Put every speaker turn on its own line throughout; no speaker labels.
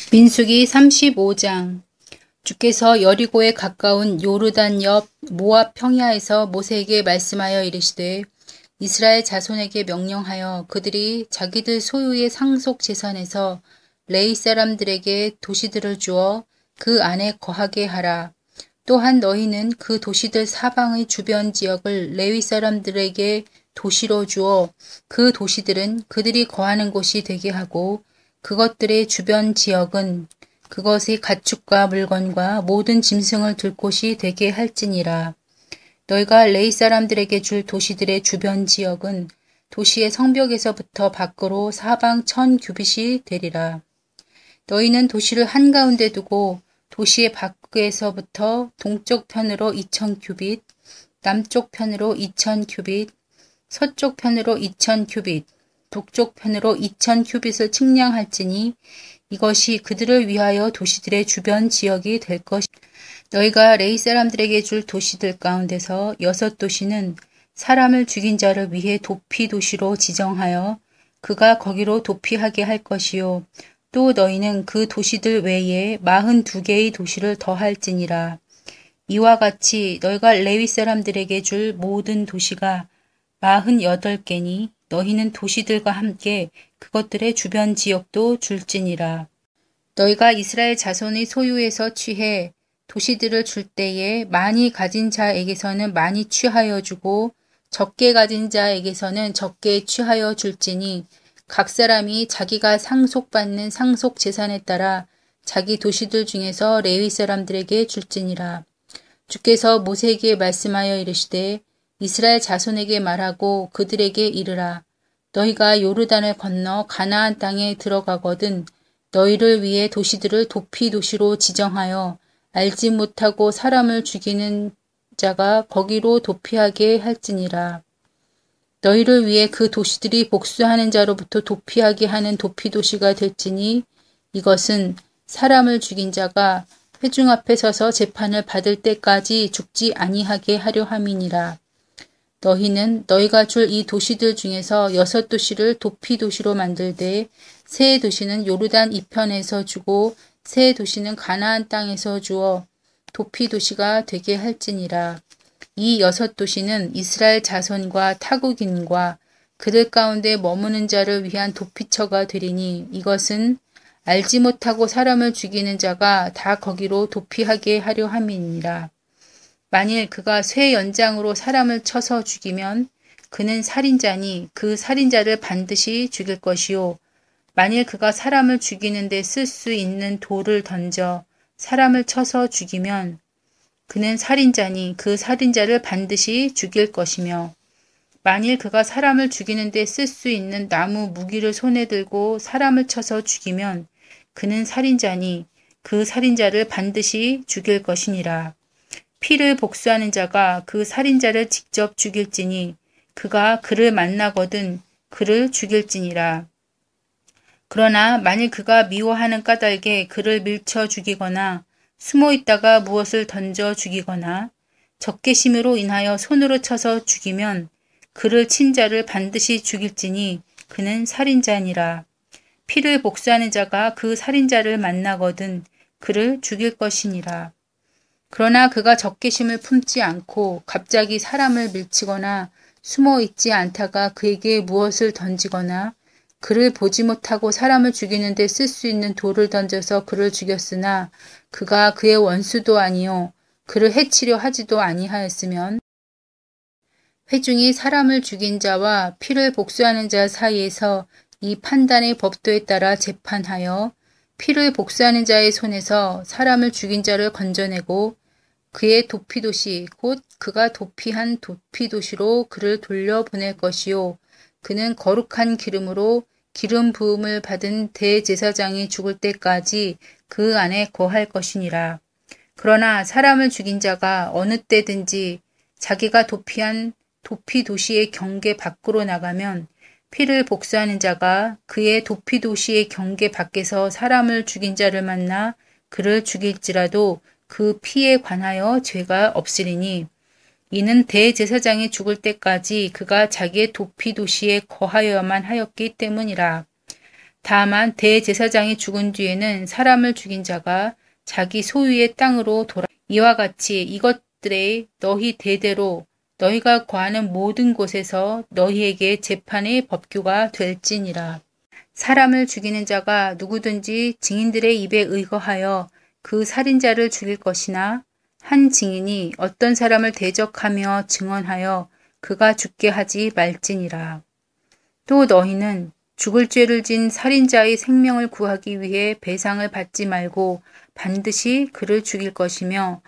민수기 35장. 주께서 여리고에 가까운 요르단 옆 모압 평야에서 모세에게 말씀하여 이르시되 이스라엘 자손에게 명령하여 그들이 자기들 소유의 상속 재산에서 레위 사람들에게 도시들을 주어 그 안에 거하게 하라. 또한 너희는 그 도시들 사방의 주변 지역을 레위 사람들에게 도시로 주어 그 도시들은 그들이 거하는 곳이 되게 하고 그것들의 주변 지역은 그것의 가축과 물건과 모든 짐승을 둘 곳이 되게 할지니라. 너희가 레위 사람들에게 줄 도시들의 주변 지역은 도시의 성벽에서부터 밖으로 사방 1000규빗이 되리라. 너희는 도시를 한가운데 두고 도시의 밖에서부터 동쪽 편으로 2000규빗, 남쪽 편으로 2000규빗, 서쪽 편으로 2000규빗, 북쪽 편으로 2000규빗을 측량할지니 이것이 그들을 위하여 도시들의 주변 지역이 될 것이다. 너희가 레위 사람들에게 줄 도시들 가운데서 6도시는 사람을 죽인 자를 위해 도피 도시로 지정하여 그가 거기로 도피하게 할 것이요. 또 너희는 그 도시들 외에 42개의 도시를 더할지니라. 이와 같이 너희가 레위 사람들에게 줄 모든 도시가 48개니 너희는 도시들과 함께 그것들의 주변 지역도 줄지니라. 너희가 이스라엘 자손의 소유에서 취해 도시들을 줄 때에 많이 가진 자에게서는 많이 취하여 주고 적게 가진 자에게서는 적게 취하여 줄지니 각 사람이 자기가 상속받는 상속 재산에 따라 자기 도시들 중에서 레위 사람들에게 줄지니라. 주께서 모세에게 말씀하여 이르시되 이스라엘 자손에게 말하고 그들에게 이르라. 너희가 요르단을 건너 가나안 땅에 들어가거든 너희를 위해 도시들을 도피 도시로 지정하여 알지 못하고 사람을 죽이는 자가 거기로 도피하게 할지니라. 너희를 위해 그 도시들이 복수하는 자로부터 도피하게 하는 도피 도시가 될지니 이것은 사람을 죽인 자가 회중 앞에 서서 재판을 받을 때까지 죽지 아니하게 하려 함이니라. 너희는 너희가 줄 이 도시들 중에서 6도시를 도피 도시로 만들되 세 도시는 요르단 이편에서 주고 세 도시는 가나안 땅에서 주어 도피 도시가 되게 할지니라. 이 6도시는 이스라엘 자손과 타국인과 그들 가운데 머무는 자를 위한 도피처가 되리니 이것은 알지 못하고 사람을 죽이는 자가 다 거기로 도피하게 하려 함이니라. 만일 그가 쇠 연장으로 사람을 쳐서 죽이면 그는 살인자니 그 살인자를 반드시 죽일 것이요. 만일 그가 사람을 죽이는 데 쓸 수 있는 돌을 던져 사람을 쳐서 죽이면 그는 살인자니 그 살인자를 반드시 죽일 것이며 만일 그가 사람을 죽이는 데 쓸 수 있는 나무 무기를 손에 들고 사람을 쳐서 죽이면 그는 살인자니 그 살인자를 반드시 죽일 것이니라. 피를 복수하는 자가 그 살인자를 직접 죽일지니 그가 그를 만나거든 그를 죽일지니라. 그러나 만일 그가 미워하는 까닭에 그를 밀쳐 죽이거나 숨어 있다가 무엇을 던져 죽이거나 적개심으로 인하여 손으로 쳐서 죽이면 그를 친 자를 반드시 죽일지니 그는 살인자니라. 피를 복수하는 자가 그 살인자를 만나거든 그를 죽일 것이니라. 그러나 그가 적개심을 품지 않고 갑자기 사람을 밀치거나 숨어 있지 않다가 그에게 무엇을 던지거나 그를 보지 못하고 사람을 죽이는 데 쓸 수 있는 돌을 던져서 그를 죽였으나 그가 그의 원수도 아니요 그를 해치려 하지도 아니하였으면 회중이 사람을 죽인 자와 피를 복수하는 자 사이에서 이 판단의 법도에 따라 재판하여 피를 복수하는 자의 손에서 사람을 죽인 자를 건져내고 그의 도피도시 곧 그가 도피한 도피도시로 그를 돌려보낼 것이요. 그는 거룩한 기름으로 기름 부음을 받은 대제사장이 죽을 때까지 그 안에 거할 것이니라. 그러나 사람을 죽인 자가 어느 때든지 자기가 도피한 도피도시의 경계 밖으로 나가면 피를 복수하는 자가 그의 도피도시의 경계 밖에서 사람을 죽인 자를 만나 그를 죽일지라도 그 피에 관하여 죄가 없으리니 이는 대제사장이 죽을 때까지 그가 자기의 도피도시에 거하여야만 하였기 때문이라. 다만 대제사장이 죽은 뒤에는 사람을 죽인 자가 자기 소유의 땅으로 돌아 이와 같이 이것들에 너희 대대로 너희가 거하는 모든 곳에서 너희에게 재판의 법규가 될지니라. 사람을 죽이는 자가 누구든지 증인들의 입에 의거하여 그 살인자를 죽일 것이나 한 증인이 어떤 사람을 대적하며 증언하여 그가 죽게 하지 말지니라. 또 너희는 죽을 죄를 진 살인자의 생명을 구하기 위해 배상을 받지 말고 반드시 그를 죽일 것이며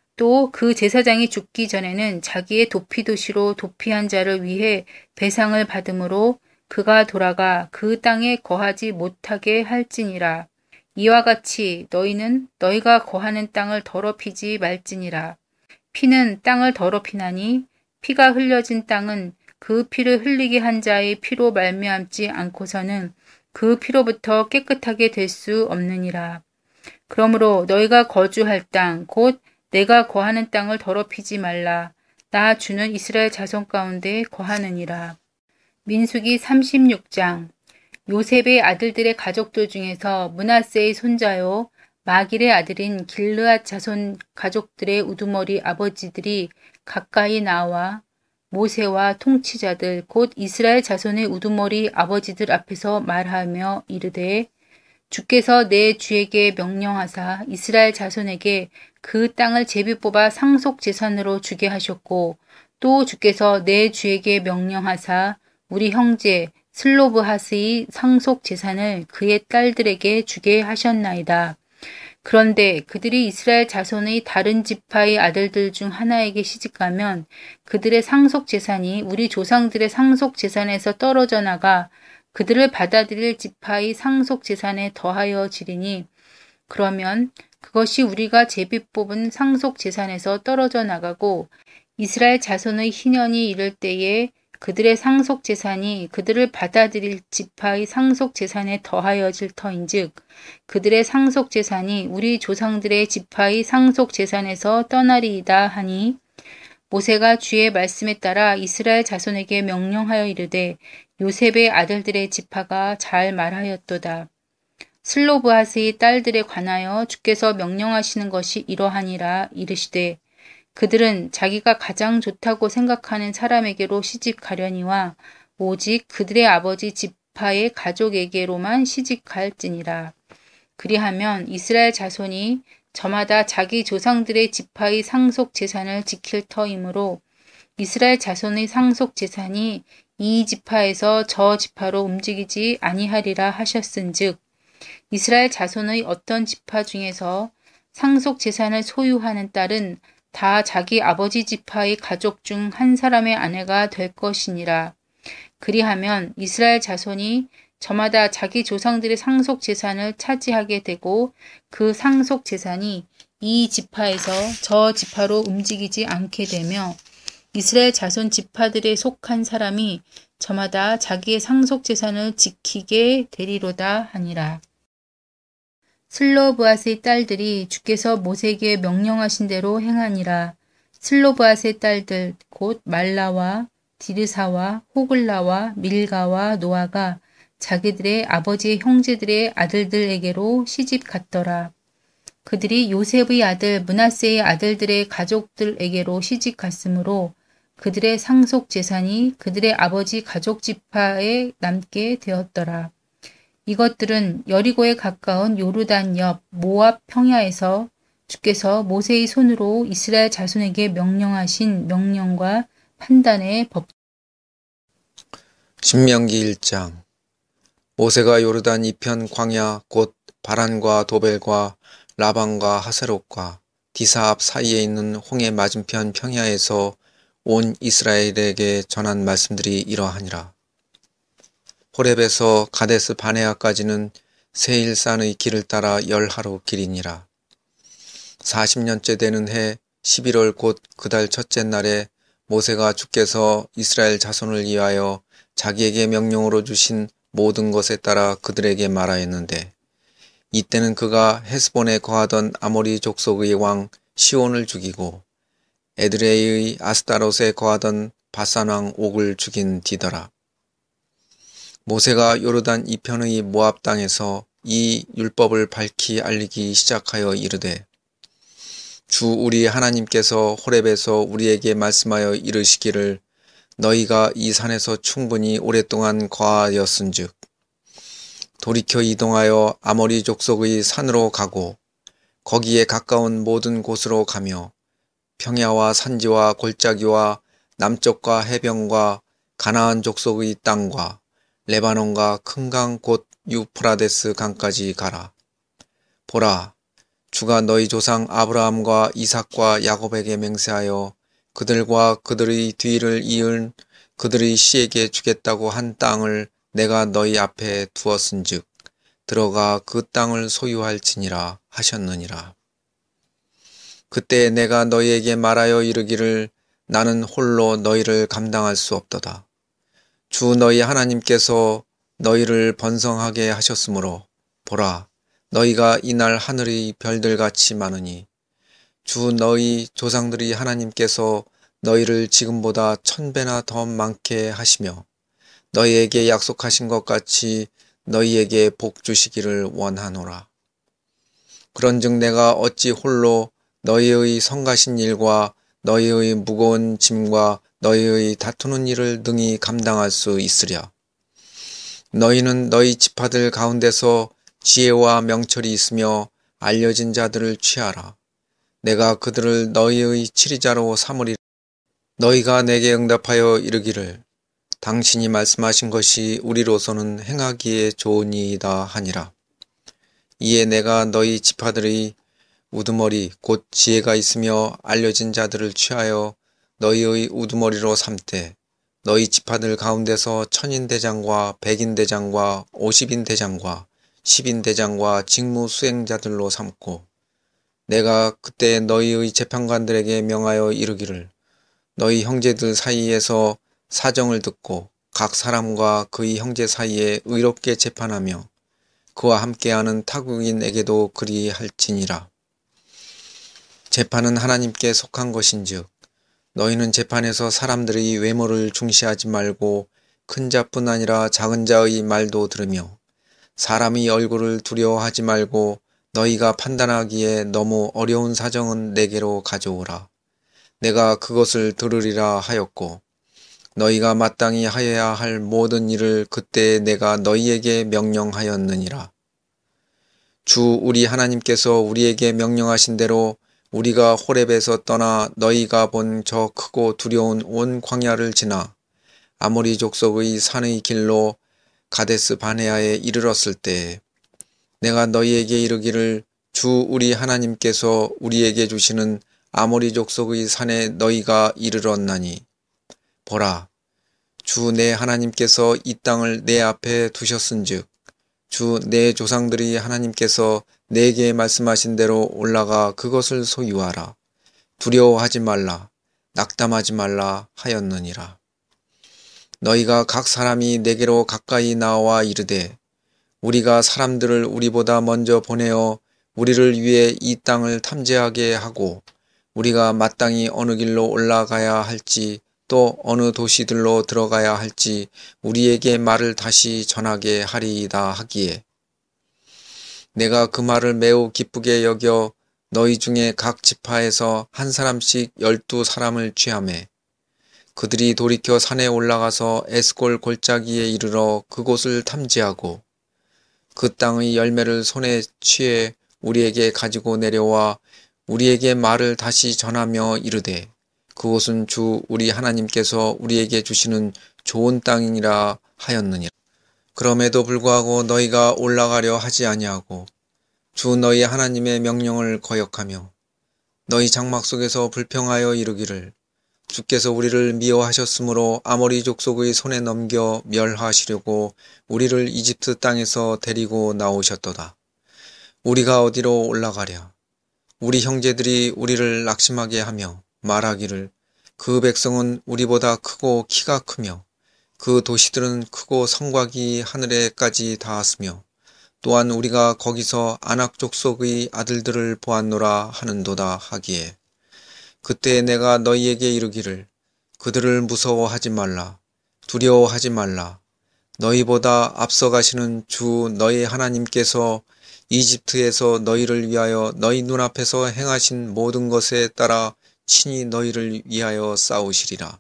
또 그 제사장이 죽기 전에는 자기의 도피도시로 도피한 자를 위해 배상을 받음으로 그가 돌아가 그 땅에 거하지 못하게 할지니라. 이와 같이 너희는 너희가 거하는 땅을 더럽히지 말지니라. 피는 땅을 더럽히나니 피가 흘려진 땅은 그 피를 흘리게 한 자의 피로 말미암지 않고서는 그 피로부터 깨끗하게 될 수 없느니라. 그러므로 너희가 거주할 땅, 곧 내가 거하는 땅을 더럽히지 말라. 나 주는 이스라엘 자손 가운데 거하느니라. 민수기 36장. 요셉의 아들들의 가족들 중에서 므낫세의 손자요 마길의 아들인 길르앗 자손 가족들의 우두머리 아버지들이 가까이 나와 모세와 통치자들 곧 이스라엘 자손의 우두머리 아버지들 앞에서 말하며 이르되 주께서 내 주에게 명령하사 이스라엘 자손에게 그 땅을 제비 뽑아 상속 제산으로 주게 하셨고 또 주께서 내 주에게 명령하사 우리 형제 슬로브하스의 상속 재산을 그의 딸들에게 주게 하셨나이다. 그런데 그들이 이스라엘 자손의 다른 지파의 아들들 중 하나에게 시집가면 그들의 상속 재산이 우리 조상들의 상속 재산에서 떨어져 나가 그들을 받아들일 지파의 상속 재산에 더하여 지리니 그러면 그것이 우리가 제비 뽑은 상속 재산에서 떨어져 나가고 이스라엘 자손의 희년이 이를 때에 그들의 상속 재산이 그들을 받아들일 지파의 상속 재산에 더하여질 터인즉 그들의 상속 재산이 우리 조상들의 지파의 상속 재산에서 떠나리이다 하니 모세가 주의 말씀에 따라 이스라엘 자손에게 명령하여 이르되 요셉의 아들들의 지파가 잘 말하였도다. 슬로브하스의 딸들에 관하여 주께서 명령하시는 것이 이러하니라 이르시되 그들은 자기가 가장 좋다고 생각하는 사람에게로 시집 가려니와 오직 그들의 아버지 지파의 가족에게로만 시집 갈지니라. 그리하면 이스라엘 자손이 저마다 자기 조상들의 지파의 상속 재산을 지킬 터이므로 이스라엘 자손의 상속 재산이 이 지파에서 저 지파로 움직이지 아니하리라 하셨은즉 이스라엘 자손의 어떤 지파 중에서 상속 재산을 소유하는 딸은 다 자기 아버지 지파의 가족 중 한 사람의 아내가 될 것이니라. 그리하면 이스라엘 자손이 저마다 자기 조상들의 상속 재산을 차지하게 되고 그 상속 재산이 이 지파에서 저 지파로 움직이지 않게 되며 이스라엘 자손 지파들에 속한 사람이 저마다 자기의 상속 재산을 지키게 되리로다 하니라. 슬로브앗의 딸들이 주께서 모세에게 명령하신 대로 행하니라. 슬로브앗의 딸들 곧 말라와 디르사와 호글라와 밀가와 노아가 자기들의 아버지의 형제들의 아들들에게로 시집 갔더라. 그들이 요셉의 아들 므낫세의 아들들의 가족들에게로 시집 갔으므로 그들의 상속 재산이 그들의 아버지 가족 지파에 남게 되었더라. 이것들은 여리고에 가까운 요르단 옆 모압 평야에서 주께서 모세의 손으로 이스라엘 자손에게 명령하신 명령과 판단의 법.
신명기 1장. 모세가 요르단 이편 광야 곧 바란과 도벨과 라반과 하세롯과 디사 앞 사이에 있는 홍해 맞은편 평야에서 온 이스라엘에게 전한 말씀들이 이러하니라. 호렙에서 가데스 바네아까지는 세일산의 길을 따라 10하루 길이니라. 40년째 되는 해 11월 곧 그 달 첫째 날에 모세가 주께서 이스라엘 자손을 위하여 자기에게 명령으로 주신 모든 것에 따라 그들에게 말하였는데 이때는 그가 헤스본에 거하던 아모리 족속의 왕 시온을 죽이고 에드레이의 아스타롯에 거하던 바산 왕 옥을 죽인 뒤더라. 모세가 요르단 이편의 모압 땅에서 이 율법을 밝히 알리기 시작하여 이르되 주 우리 하나님께서 호렙에서 우리에게 말씀하여 이르시기를 너희가 이 산에서 충분히 오랫동안 거하였은즉 돌이켜 이동하여 아모리 족속의 산으로 가고 거기에 가까운 모든 곳으로 가며 평야와 산지와 골짜기와 남쪽과 해변과 가나안 족속의 땅과 레바논과 큰 강 곧 유프라데스 강까지 가라. 보라, 주가 너희 조상 아브라함과 이삭과 야곱에게 맹세하여 그들과 그들의 뒤를 이은 그들의 씨에게 주겠다고 한 땅을 내가 너희 앞에 두었은즉 들어가 그 땅을 소유할지니라 하셨느니라. 그때 내가 너희에게 말하여 이르기를 나는 홀로 너희를 감당할 수 없도다. 주 너희 하나님께서 너희를 번성하게 하셨으므로 보라, 너희가 이날 하늘의 별들같이 많으니 주 너희 조상들이 하나님께서 너희를 지금보다 1000배나 더 많게 하시며 너희에게 약속하신 것 같이 너희에게 복 주시기를 원하노라. 그런즉 내가 어찌 홀로 너희의 성가신 일과 너희의 무거운 짐과 너희의 다투는 일을 능히 감당할 수 있으랴. 너희는 너희 지파들 가운데서 지혜와 명철이 있으며 알려진 자들을 취하라. 내가 그들을 너희의 치리자로 삼으리라. 너희가 내게 응답하여 이르기를 당신이 말씀하신 것이 우리로서는 행하기에 좋으니이다 하니라. 이에 내가 너희 지파들의 우두머리 곧 지혜가 있으며 알려진 자들을 취하여 너희의 우두머리로 삼되 너희 지파들 가운데서 1000인대장과 100인대장과 50인대장과 10인대장과 직무 수행자들로 삼고 내가 그때 너희의 재판관들에게 명하여 이르기를 너희 형제들 사이에서 사정을 듣고 각 사람과 그의 형제 사이에 의롭게 재판하며 그와 함께하는 타국인에게도 그리할지니라. 재판은 하나님께 속한 것인즉 너희는 재판에서 사람들의 외모를 중시하지 말고 큰 자뿐 아니라 작은 자의 말도 들으며 사람의 얼굴을 두려워하지 말고 너희가 판단하기에 너무 어려운 사정은 내게로 가져오라. 내가 그것을 들으리라 하였고 너희가 마땅히 하여야 할 모든 일을 그때 내가 너희에게 명령하였느니라. 주 우리 하나님께서 우리에게 명령하신 대로 우리가 호렙에서 떠나 너희가 본 저 크고 두려운 온 광야를 지나 아모리 족속의 산의 길로 가데스 바네아에 이르렀을 때 내가 너희에게 이르기를 주 우리 하나님께서 우리에게 주시는 아모리 족속의 산에 너희가 이르렀나니 보라, 주 내 하나님께서 이 땅을 내 앞에 두셨은즉 주 내 조상들이 하나님께서 내게 말씀하신 대로 올라가 그것을 소유하라. 두려워하지 말라. 낙담하지 말라 하였느니라. 너희가 각 사람이 내게로 가까이 나와 이르되 우리가 사람들을 우리보다 먼저 보내어 우리를 위해 이 땅을 탐지하게 하고 우리가 마땅히 어느 길로 올라가야 할지 또 어느 도시들로 들어가야 할지 우리에게 말을 다시 전하게 하리이다 하기에 내가 그 말을 매우 기쁘게 여겨 너희 중에 각 지파에서 한 사람씩 12사람을 취하매 그들이 돌이켜 산에 올라가서 에스골 골짜기에 이르러 그곳을 탐지하고 그 땅의 열매를 손에 취해 우리에게 가지고 내려와 우리에게 말을 다시 전하며 이르되 그곳은 주 우리 하나님께서 우리에게 주시는 좋은 땅이니라 하였느니라. 그럼에도 불구하고 너희가 올라가려 하지 아니하고 주 너희 하나님의 명령을 거역하며 너희 장막 속에서 불평하여 이르기를 주께서 우리를 미워하셨으므로 아모리 족속의 손에 넘겨 멸하시려고 우리를 이집트 땅에서 데리고 나오셨도다. 우리가 어디로 올라가랴? 우리 형제들이 우리를 낙심하게 하며 말하기를 그 백성은 우리보다 크고 키가 크며 그 도시들은 크고 성곽이 하늘에까지 닿았으며 또한 우리가 거기서 아낙 족속의 아들들을 보았노라 하는도다 하기에 그때 내가 너희에게 이르기를 그들을 무서워하지 말라 두려워하지 말라 너희보다 앞서가시는 주 너희 하나님께서 이집트에서 너희를 위하여 너희 눈앞에서 행하신 모든 것에 따라 친히 너희를 위하여 싸우시리라.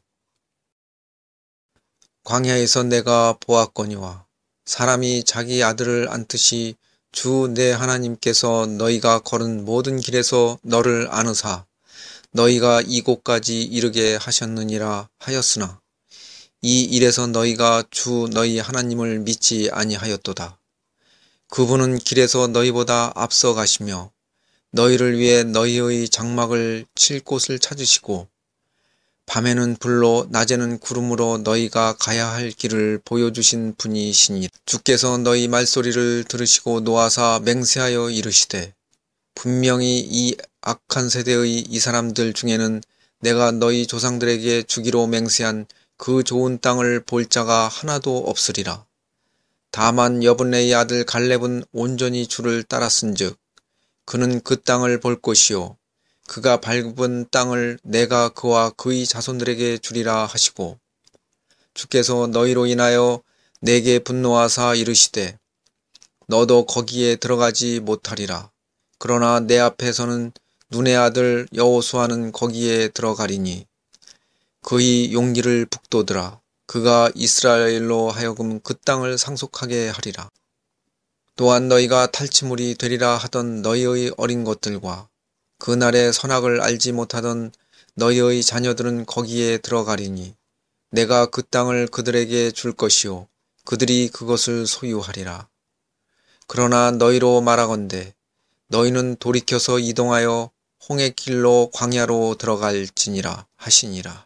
광야에서 내가 보았거니와 사람이 자기 아들을 안듯이 주 내 하나님께서 너희가 걸은 모든 길에서 너를 안으사 너희가 이곳까지 이르게 하셨느니라 하였으나 이 일에서 너희가 주 너희 하나님을 믿지 아니하였도다. 그분은 길에서 너희보다 앞서 가시며 너희를 위해 너희의 장막을 칠 곳을 찾으시고 밤에는 불로 낮에는 구름으로 너희가 가야 할 길을 보여주신 분이시니 주께서 너희 말소리를 들으시고 노하사 맹세하여 이르시되 분명히 이 악한 세대의 이 사람들 중에는 내가 너희 조상들에게 주기로 맹세한 그 좋은 땅을 볼 자가 하나도 없으리라. 다만 여분네의 아들 갈렙은 온전히 주를 따랐은즉 그는 그 땅을 볼 것이요 그가 밟은 땅을 내가 그와 그의 자손들에게 주리라 하시고 주께서 너희로 인하여 내게 분노하사 이르시되 너도 거기에 들어가지 못하리라. 그러나 내 앞에서는 눈의 아들 여호수아는 거기에 들어가리니 그의 용기를 북돋으라. 그가 이스라엘로 하여금 그 땅을 상속하게 하리라. 또한 너희가 탈취물이 되리라 하던 너희의 어린 것들과 그날의 선악을 알지 못하던 너희의 자녀들은 거기에 들어가리니 내가 그 땅을 그들에게 줄 것이요 그들이 그것을 소유하리라. 그러나 너희로 말하건대 너희는 돌이켜서 이동하여 홍해 길로 광야로 들어갈지니라 하시니라.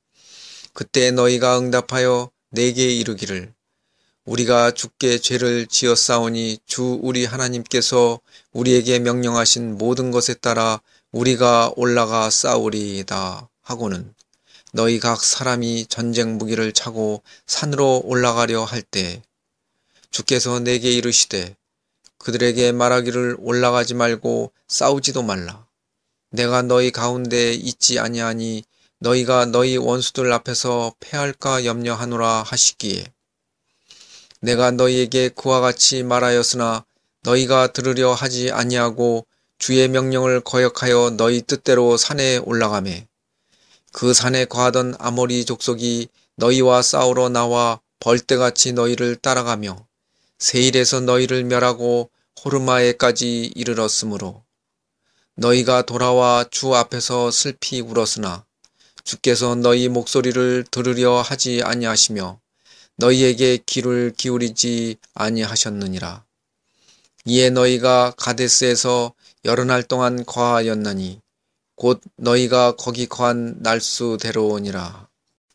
그때 너희가 응답하여 내게 이르기를 우리가 주께 죄를 지었사오니 주 우리 하나님께서 우리에게 명령하신 모든 것에 따라 우리가 올라가 싸우리이다 하고는 너희 각 사람이 전쟁 무기를 차고 산으로 올라가려 할 때 주께서 내게 이르시되 그들에게 말하기를 올라가지 말고 싸우지도 말라. 내가 너희 가운데 있지 아니하니 너희가 너희 원수들 앞에서 패할까 염려하노라 하시기에 내가 너희에게 그와 같이 말하였으나 너희가 들으려 하지 아니하고 주의 명령을 거역하여 너희 뜻대로 산에 올라가매 그 산에 거하던 아모리 족속이 너희와 싸우러 나와 벌떼같이 너희를 따라가며 세일에서 너희를 멸하고 호르마에까지 이르렀으므로 너희가 돌아와 주 앞에서 슬피 울었으나 주께서 너희 목소리를 들으려 하지 아니하시며 너희에게 귀를 기울이지 아니하셨느니라. 이에 너희가 가데스에서 여러 날 동안 거하였나니 곧 너희가 거기 거한 날수대로니라.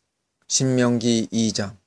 신명기 2장.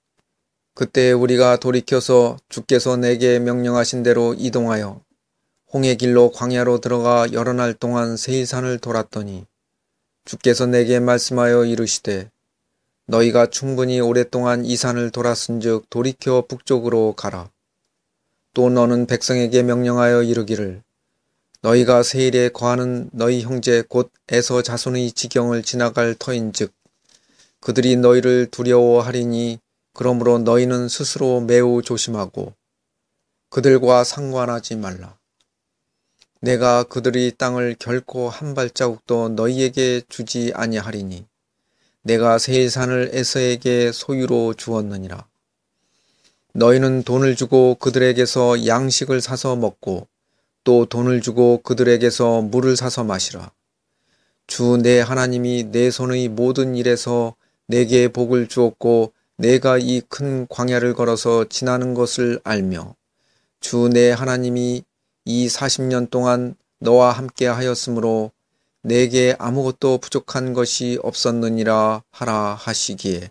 그때 우리가 돌이켜서 주께서 내게 명령하신 대로 이동하여 홍해 길로 광야로 들어가 여러 날 동안 세일산을 돌았더니 주께서 내게 말씀하여 이르시되 너희가 충분히 오랫동안 이 산을 돌았은즉 돌이켜 북쪽으로 가라. 또 너는 백성에게 명령하여 이르기를 너희가 세일에 거하는 너희 형제 곧 에서 자손의 지경을 지나갈 터인즉 그들이 너희를 두려워하리니 그러므로 너희는 스스로 매우 조심하고 그들과 상관하지 말라. 내가 그들의 땅을 결코 한 발자국도 너희에게 주지 아니하리니 내가 세일산을 에서에게 소유로 주었느니라. 너희는 돈을 주고 그들에게서 양식을 사서 먹고 또 돈을 주고 그들에게서 물을 사서 마시라. 주 내 하나님이 내 손의 모든 일에서 내게 복을 주었고 내가 이 큰 광야를 걸어서 지나는 것을 알며 주 내 하나님이 이 40년 동안 너와 함께 하였으므로 내게 아무것도 부족한 것이 없었느니라 하라 하시기에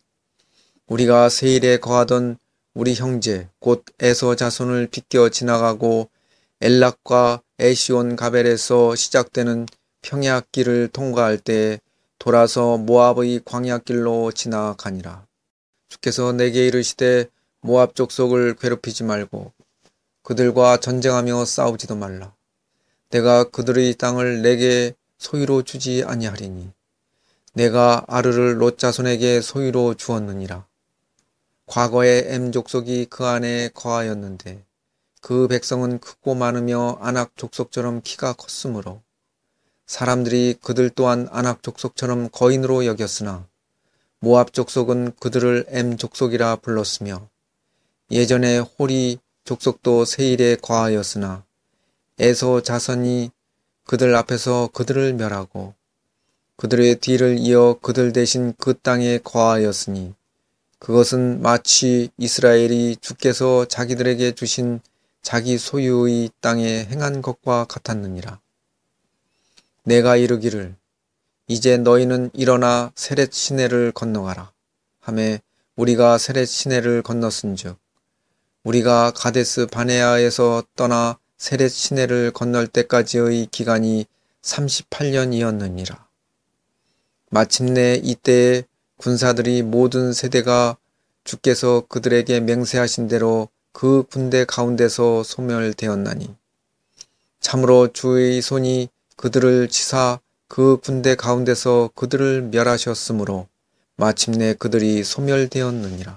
우리가 세일에 거하던 우리 형제 곧 에서 자손을 비껴 지나가고 엘락과 에시온 가벨에서 시작되는 평야길을 통과할 때 돌아서 모압의 광야길로 지나가니라. 주께서 내게 이르시되 모압 족속을 괴롭히지 말고 그들과 전쟁하며 싸우지도 말라. 내가 그들의 땅을 내게 소유로 주지 아니하리니 내가 아르를 롯 자손에게 소유로 주었느니라. 과거에 엠 족속이 그 안에 거하였는데 그 백성은 크고 많으며 아낙 족속처럼 키가 컸으므로 사람들이 그들 또한 아낙 족속처럼 거인으로 여겼으나 모압 족속은 그들을 엠 족속이라 불렀으며 예전에 호리 족속도 세일에 거하였으나 에서 자손이 그들 앞에서 그들을 멸하고 그들의 뒤를 이어 그들 대신 그 땅에 거하였으니 그것은 마치 이스라엘이 주께서 자기들에게 주신 자기 소유의 땅에 행한 것과 같았느니라. 내가 이르기를 이제 너희는 일어나 세렛 시내를 건너가라 하매 우리가 세렛 시내를 건넜은즉 우리가 가데스 바네아에서 떠나 세렛 시내를 건널 때까지의 기간이 38년이었느니라. 마침내 이때에 군사들이 모든 세대가 주께서 그들에게 맹세하신 대로 그 군대 가운데서 소멸되었나니 참으로 주의 손이 그들을 치사 그 군대 가운데서 그들을 멸하셨으므로 마침내 그들이 소멸되었느니라.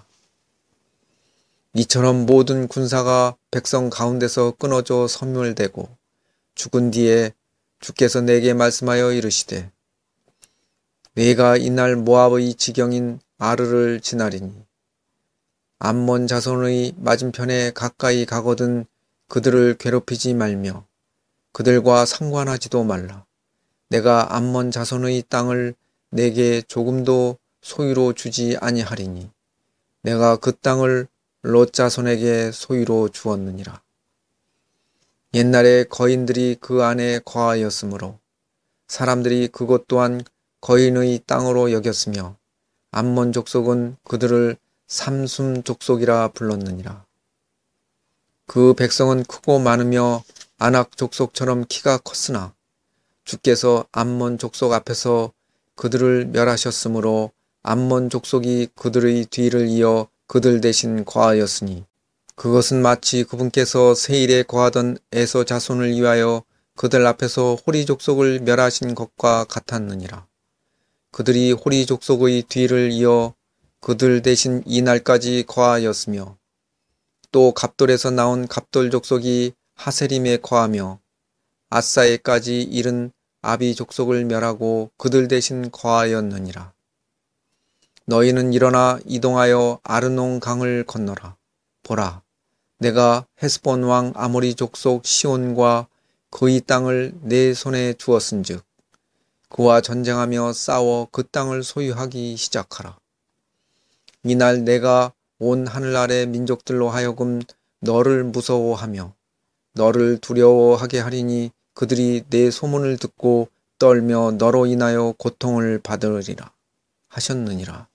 이처럼 모든 군사가 백성 가운데서 끊어져 소멸되고 죽은 뒤에 주께서 내게 말씀하여 이르시되 내가 이날 모압의 지경인 아르를 지나리니 암몬 자손의 맞은편에 가까이 가거든 그들을 괴롭히지 말며 그들과 상관하지도 말라. 내가 암몬 자손의 땅을 내게 조금도 소유로 주지 아니하리니 내가 그 땅을 롯 자손에게 소유로 주었느니라. 옛날에 거인들이 그 안에 거하였으므로 사람들이 그것 또한 거인의 땅으로 여겼으며 암몬 족속은 그들을 삼순 족속이라 불렀느니라. 그 백성은 크고 많으며 아낙 족속처럼 키가 컸으나 주께서 암몬 족속 앞에서 그들을 멸하셨으므로 암몬 족속이 그들의 뒤를 이어 그들 대신 거하였으니 그것은 마치 그분께서 세일에 거하던 에서 자손을 위하여 그들 앞에서 호리 족속을 멸하신 것과 같았느니라. 그들이 호리 족속의 뒤를 이어 그들 대신 이날까지 거하였으며 또 갑돌에서 나온 갑돌 족속이 하세림에 거하며 아사에까지 이른 아비 족속을 멸하고 그들 대신 거하였느니라. 너희는 일어나 이동하여 아르논 강을 건너라. 보라, 내가 헤스본 왕 아모리 족속 시온과 그의 땅을 내 손에 주었은즉 그와 전쟁하며 싸워 그 땅을 소유하기 시작하라. 이날 내가 온 하늘 아래 민족들로 하여금 너를 무서워하며 너를 두려워하게 하리니 그들이 내 소문을 듣고 떨며 너로 인하여 고통을 받으리라 하셨느니라.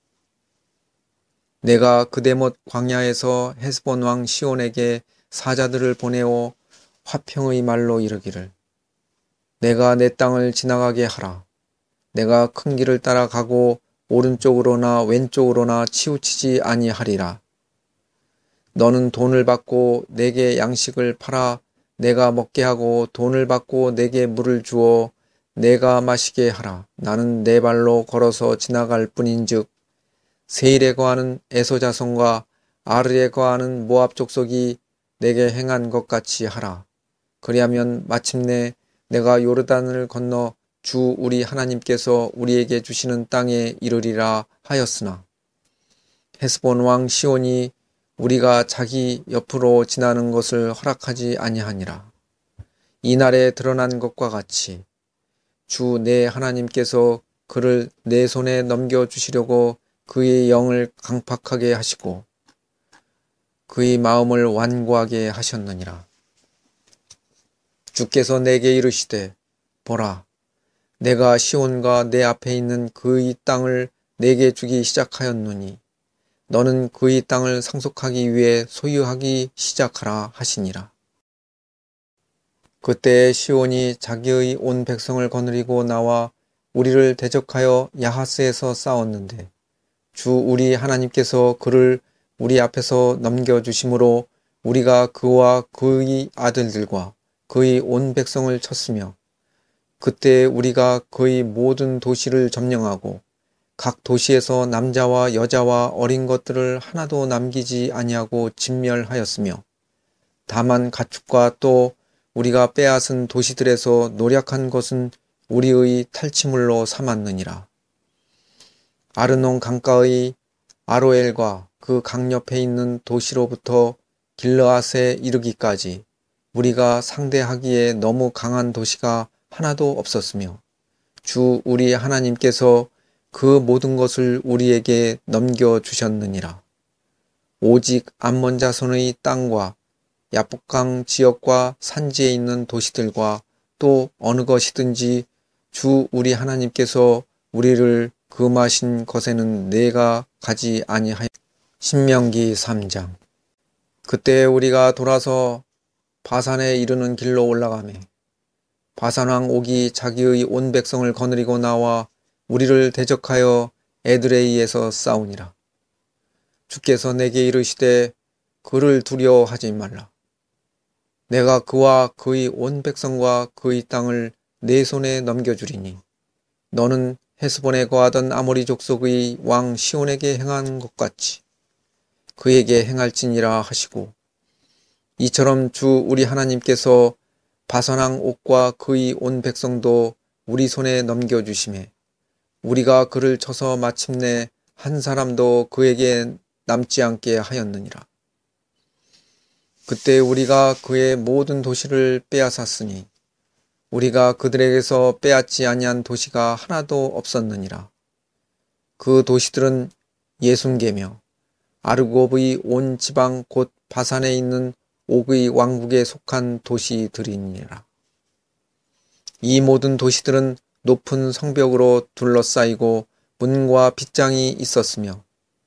내가 그대못 광야에서 헤스본 왕 시온에게 사자들을 보내어 화평의 말로 이르기를 내가 내 땅을 지나가게 하라. 내가 큰 길을 따라가고 오른쪽으로나 왼쪽으로나 치우치지 아니하리라. 너는 돈을 받고 내게 양식을 팔아 내가 먹게 하고 돈을 받고 내게 물을 주어 내가 마시게 하라. 나는 내 발로 걸어서 지나갈 뿐인즉 세일에 거하는 에서 자손과 아르에 거하는 모압 족속이 내게 행한 것 같이 하라. 그리하면 마침내 내가 요르단을 건너 주 우리 하나님께서 우리에게 주시는 땅에 이르리라 하였으나 헤스본 왕 시온이 우리가 자기 옆으로 지나는 것을 허락하지 아니하니라. 이날에 드러난 것과 같이 주 내 하나님께서 그를 내 손에 넘겨주시려고 그의 영을 강팍하게 하시고 그의 마음을 완고하게 하셨느니라. 주께서 내게 이르시되 보라, 내가 시온과 내 앞에 있는 그의 땅을 내게 주기 시작하였노니 너는 그의 땅을 상속하기 위해 소유하기 시작하라 하시니라. 그때 시온이 자기의 온 백성을 거느리고 나와 우리를 대적하여 야하스에서 싸웠는데 주 우리 하나님께서 그를 우리 앞에서 넘겨주심으로 우리가 그와 그의 아들들과 그의 온 백성을 쳤으며 그때 우리가 그의 모든 도시를 점령하고 각 도시에서 남자와 여자와 어린 것들을 하나도 남기지 아니하고 진멸하였으며 다만 가축과 또 우리가 빼앗은 도시들에서 노략한 것은 우리의 탈취물로 삼았느니라. 아르논 강가의 아로엘과 그 강 옆에 있는 도시로부터 길르앗에 이르기까지 우리가 상대하기에 너무 강한 도시가 하나도 없었으며 주 우리 하나님께서 그 모든 것을 우리에게 넘겨주셨느니라. 오직 암몬 자손의 땅과 야복강 지역과 산지에 있는 도시들과 또 어느 것이든지 주 우리 하나님께서 우리를 금하신 것에는 내가 가지 아니하여. 신명기 3장. 그때 우리가 돌아서 바산에 이르는 길로 올라가매 바산왕 옥이 자기의 온 백성을 거느리고 나와 우리를 대적하여 에드레이에서 싸우니라. 주께서 내게 이르시되 그를 두려워하지 말라. 내가 그와 그의 온 백성과 그의 땅을 내 손에 넘겨주리니 너는 헤스본에 거하던 아모리 족속의 왕 시온에게 행한 것 같이 그에게 행할지니라 하시고 이처럼 주 우리 하나님께서 바산왕 옥과 그의 온 백성도 우리 손에 넘겨주심에 우리가 그를 쳐서 마침내 한 사람도 그에게 남지 않게 하였느니라. 그때 우리가 그의 모든 도시를 빼앗았으니 우리가 그들에게서 빼앗지 아니한 도시가 하나도 없었느니라. 그 도시들은 예순개며 아르곱의 온 지방 곧 바산에 있는 옥의 왕국에 속한 도시들이니라. 이 모든 도시들은 높은 성벽으로 둘러싸이고 문과 빗장이 있었으며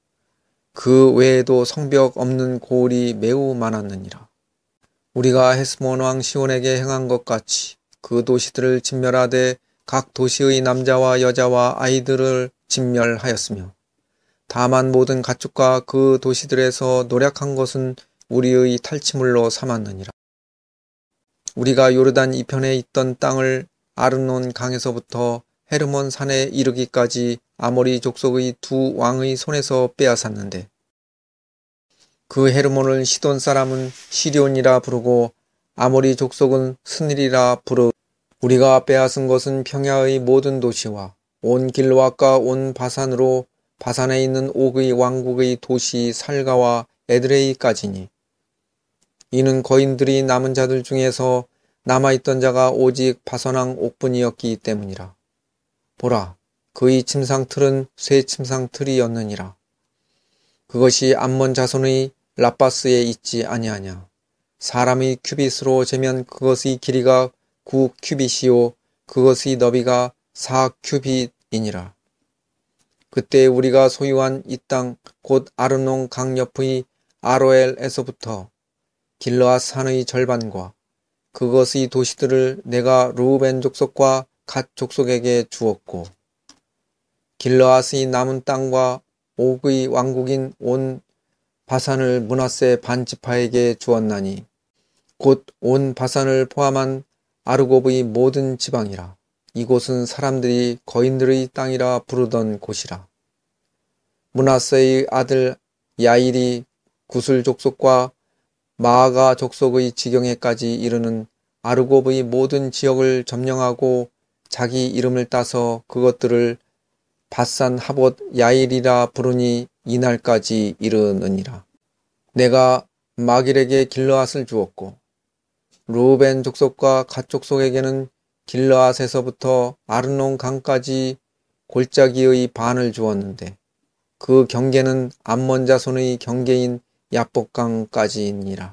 그 외에도 성벽 없는 고을이 매우 많았느니라. 우리가 헤스본 왕 시온에게 행한 것 같이 그 도시들을 진멸하되 각 도시의 남자와 여자와 아이들을 진멸하였으며 다만 모든 가축과 그 도시들에서 노략한 것은 우리의 탈취물로 삼았느니라. 우리가 요르단 이편에 있던 땅을 아르논 강에서부터 헤르몬 산에 이르기까지 아모리 족속의 두 왕의 손에서 빼앗았는데 그 헤르몬을 시돈 사람은 시리온이라 부르고 아모리 족속은 스닐이라 부르. 우리가 빼앗은 것은 평야의 모든 도시와 온 길르앗과 온 바산으로 바산에 있는 옥의 왕국의 도시 살가와 에드레이까지니 이는 거인들이 남은 자들 중에서 남아있던 자가 오직 바산왕 옥뿐이었기 때문이라. 보라, 그의 침상틀은 쇠 침상틀이었느니라. 그것이 암몬 자손의 라빠스에 있지 아니하냐. 사람의 큐빗으로 재면 그것의 길이가 9큐빗이요 그것의 너비가 4큐빗이니라. 그때 우리가 소유한 이 땅 곧 아르논 강 옆의 아로엘에서부터 길르앗 산의 절반과 그것의 도시들을 내가 르우벤 족속과 갓 족속에게 주었고 길르앗의 남은 땅과 옥의 왕국인 온 바산을 므낫세 반지파에게 주었나니 곧 온 바산을 포함한 아르곱의 모든 지방이라. 이곳은 사람들이 거인들의 땅이라 부르던 곳이라. 므낫세의 아들 야일이 구슬 족속과 마아가 족속의 지경에까지 이르는 아르곱의 모든 지역을 점령하고 자기 이름을 따서 그것들을 바산 하봇 야일이라 부르니 이날까지 이르느니라. 내가 마길에게 길르앗을 주었고 르우벤 족속과 갓 족속에게는 길르앗에서부터 아르논 강까지 골짜기의 반을 주었는데 그 경계는 암몬 자손의 경계인 야복강까지니라.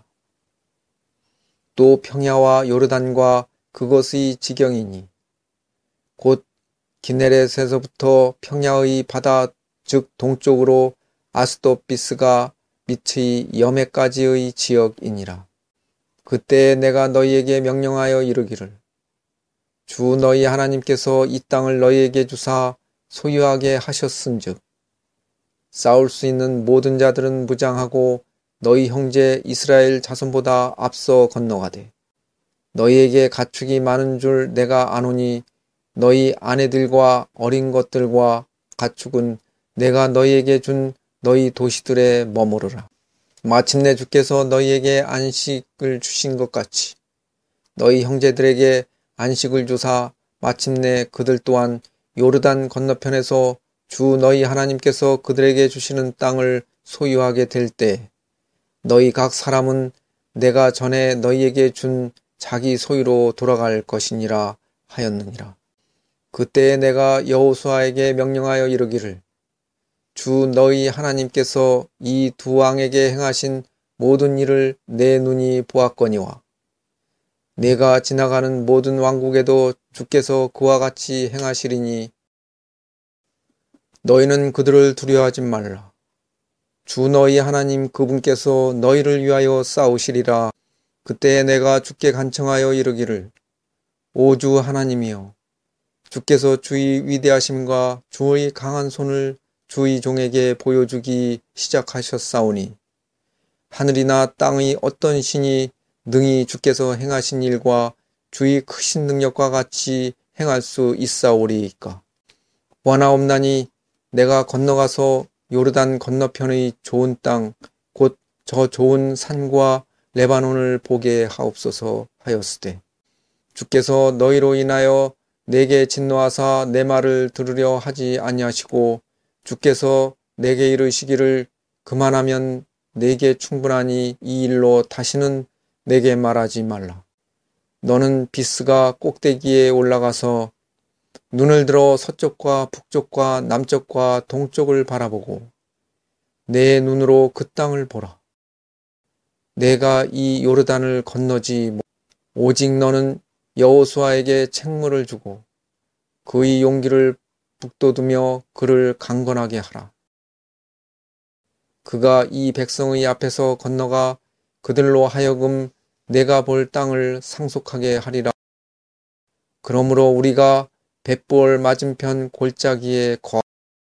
또 평야와 요르단과 그것의 지경이니 곧 기네렛에서부터 평야의 바다 즉 동쪽으로 아스토비스가 밑의 여매까지의 지역이니라. 그때 내가 너희에게 명령하여 이르기를 주 너희 하나님께서 이 땅을 너희에게 주사 소유하게 하셨은즉 싸울 수 있는 모든 자들은 무장하고 너희 형제 이스라엘 자손보다 앞서 건너가되 너희에게 가축이 많은 줄 내가 아노니 너희 아내들과 어린 것들과 가축은 내가 너희에게 준 너희 도시들에 머무르라. 마침내 주께서 너희에게 안식을 주신 것 같이 너희 형제들에게 안식을 주사 마침내 그들 또한 요르단 건너편에서 주 너희 하나님께서 그들에게 주시는 땅을 소유하게 될 때 너희 각 사람은 내가 전에 너희에게 준 자기 소유로 돌아갈 것이니라 하였느니라. 그때에 내가 여호수아에게 명령하여 이르기를 주 너희 하나님께서 이 두 왕에게 행하신 모든 일을 내 눈이 보았거니와 내가 지나가는 모든 왕국에도 주께서 그와 같이 행하시리니 너희는 그들을 두려워하지 말라. 주 너희 하나님 그분께서 너희를 위하여 싸우시리라. 그때에 내가 주께 간청하여 이르기를 오 주 하나님이여 주께서 주의 위대하심과 주의 강한 손을 주의 종에게 보여주기 시작하셨사오니 하늘이나 땅의 어떤 신이 능히 주께서 행하신 일과 주의 크신 능력과 같이 행할 수 있사오리이까. 원하옵나니 내가 건너가서 요르단 건너편의 좋은 땅 곧 저 좋은 산과 레바논을 보게 하옵소서 하였으되 주께서 너희로 인하여 내게 진노하사 내 말을 들으려 하지 아니하시고 주께서 내게 이르시기를 그만하면 내게 충분하니 이 일로 다시는 내게 말하지 말라. 너는 비스가 꼭대기에 올라가서 눈을 들어 서쪽과 북쪽과 남쪽과 동쪽을 바라보고 내 눈으로 그 땅을 보라. 내가 이 요르단을 건너지 오직 너는 여호수아에게 책무를 주고 그의 용기를 북돋우며 그를 강건하게 하라. 그가 이 백성의 앞에서 건너가 그들로 하여금 내가 볼 땅을 상속하게 하리라. 그러므로 우리가 벳볼 맞은편 골짜기에